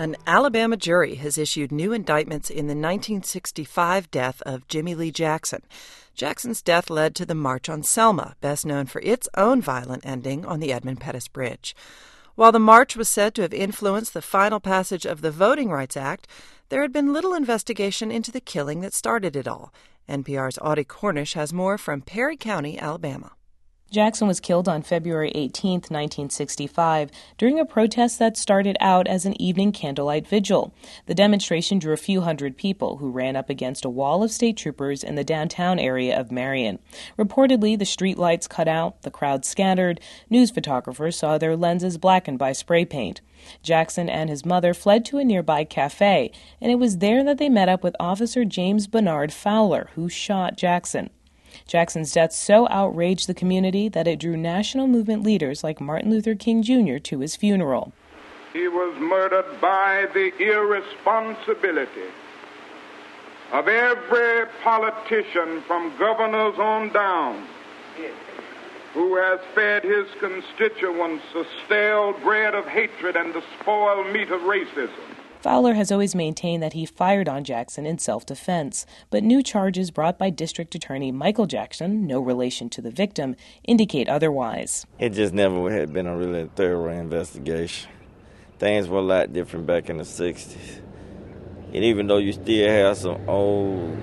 An Alabama jury has issued new indictments in the 1965 death of Jimmie Lee Jackson. Jackson's death led to the March on Selma, best known for its own violent ending on the Edmund Pettus Bridge. While the march was said to have influenced the final passage of the Voting Rights Act, there had been little investigation into the killing that started it all. NPR's Audie Cornish has more from Perry County, Alabama. Jackson was killed on February 18, 1965, during a protest that started out as an evening candlelight vigil. The demonstration drew a few hundred people who ran up against a wall of state troopers in the downtown area of Marion. Reportedly, the street lights cut out, the crowd scattered, news photographers saw their lenses blackened by spray paint. Jackson and his mother fled to a nearby cafe, and it was there that they met up with Officer James Bernard Fowler, who shot Jackson. Jackson's death so outraged the community that it drew national movement leaders like Martin Luther King Jr. to his funeral. He was murdered by the irresponsibility of every politician from governors on down who has fed his constituents the stale bread of hatred and the spoiled meat of racism. Fowler has always maintained that he fired on Jackson in self-defense, but new charges brought by District Attorney Michael Jackson, no relation to the victim, indicate otherwise. It just never had been a really thorough investigation. Things were a lot different back in the 60s. And even though you still have some old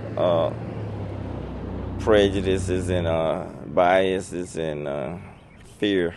prejudices and biases and fear,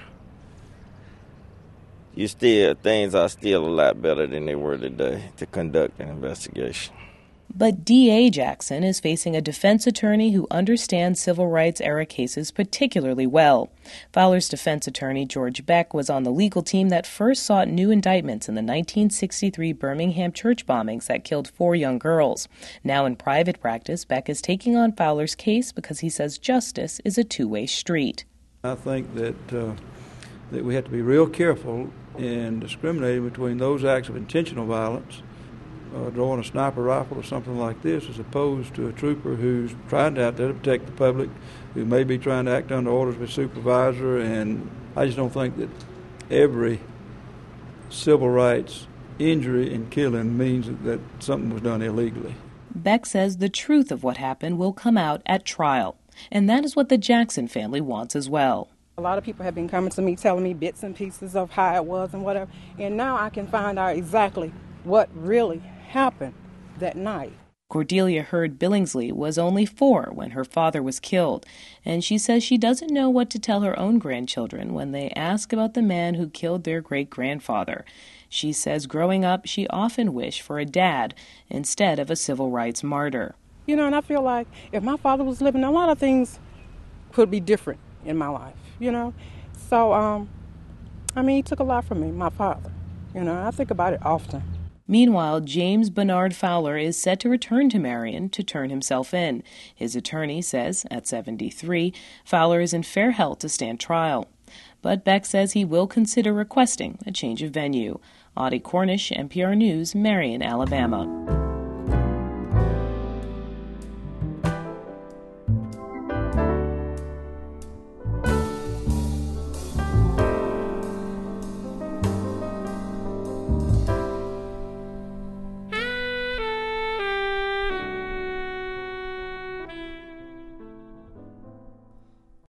things are still a lot better than they were today to conduct an investigation. But D.A. Jackson is facing a defense attorney who understands civil rights era cases particularly well. Fowler's defense attorney, George Beck, was on the legal team that first sought new indictments in the 1963 Birmingham church bombings that killed 4 young girls. Now in private practice, Beck is taking on Fowler's case because he says justice is a two-way street. I think that we have to be real careful in discriminating between those acts of intentional violence, drawing a sniper rifle or something like this, as opposed to a trooper who's trying to out there to protect the public, who may be trying to act under orders of a supervisor. And I just don't think that every civil rights injury and killing means that something was done illegally. Beck says the truth of what happened will come out at trial, and that is what the Jackson family wants as well. A lot of people have been coming to me telling me bits and pieces of how it was and whatever, and now I can find out exactly what really happened that night. Cordelia Hurd Billingsley was only 4 when her father was killed, and she says she doesn't know what to tell her own grandchildren when they ask about the man who killed their great-grandfather. She says growing up, she often wished for a dad instead of a civil rights martyr. You know, and I feel like if my father was living, a lot of things could be different in my life. You know, so, he took a lot from me, my father. You know, I think about it often. Meanwhile, James Bernard Fowler is set to return to Marion to turn himself in. His attorney says, at 73, Fowler is in fair health to stand trial. But Beck says he will consider requesting a change of venue. Audie Cornish, NPR News, Marion, Alabama.